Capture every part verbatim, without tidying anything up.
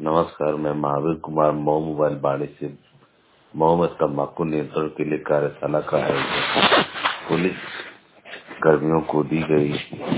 नमस्कार, मैं महावीर कुमार मऊ मोबाइल वाणिज्य मऊ में तम्बाकू नियंत्रण के लिए कार्यशाला का आयोजन पुलिस कर्मियों को दी गई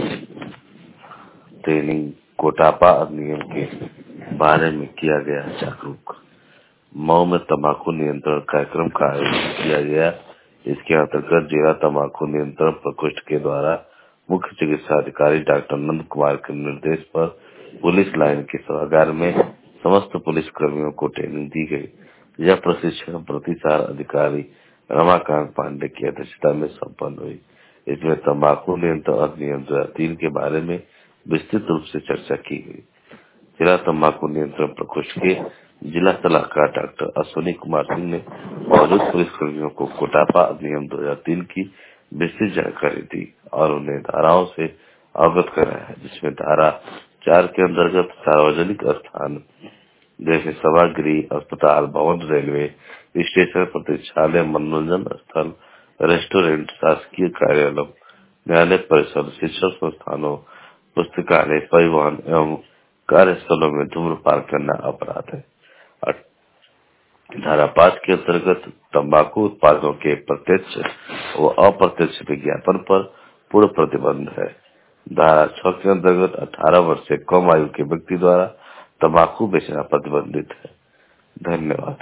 ट्रेनिंग कोटापा अधिनियम के बारे में किया गया जागरूक। मऊ में तम्बाकू नियंत्रण कार्यक्रम का आयोजन किया गया। इसके अंतर्गत जिला तम्बाकू नियंत्रण प्रकोष्ठ के द्वारा मुख्य चिकित्सा अधिकारी डॉक्टर नंद कुमार के निर्देश पर पुलिस लाइन के सभागार में समस्त पुलिस कर्मियों को ट्रेनिंग दी गई। यह प्रशिक्षण प्रतिसार अधिकारी रमाकांत पांडे की अध्यक्षता में संपन्न हुई। इसमें तम्बाकू नियंत्रण अधिनियम दो हजार तीन के बारे में विस्तृत रूप से चर्चा की गई। जिला तम्बाकू नियंत्रण प्रकोष्ठ के जिला सलाहकार डॉक्टर अश्विनी कुमार सिंह ने मौजूद पुलिसकर्मियों को कोटापा अधिनियम दो हजार तीन की विस्तृत जानकारी दी और उन्हें धाराओं से अवगत कराया, जिसमें धारा चार के अंतर्गत सार्वजनिक स्थान जैसे सभागृह, अस्पताल, भवन, रेलवे स्टेशन, प्रतीक्षालय, मनोरंजन स्थल, रेस्टोरेंट, शासकीय कार्यालय, न्यायालय परिसर, शिक्षण संस्थानों, पुस्तकालय, परिवहन एवं कार्यस्थलों में धूम्रपान करना अपराध है। धारा पाँच के अंतर्गत तंबाकू उत्पादों के प्रत्यक्ष व अप्रत्यक्ष विज्ञापन पर पूर्ण प्रतिबंध है। धारा छह के अंतर्गत अठारह वर्ष से कम आयु के व्यक्ति द्वारा तंबाकू बेचना प्रतिबंधित है। धन्यवाद।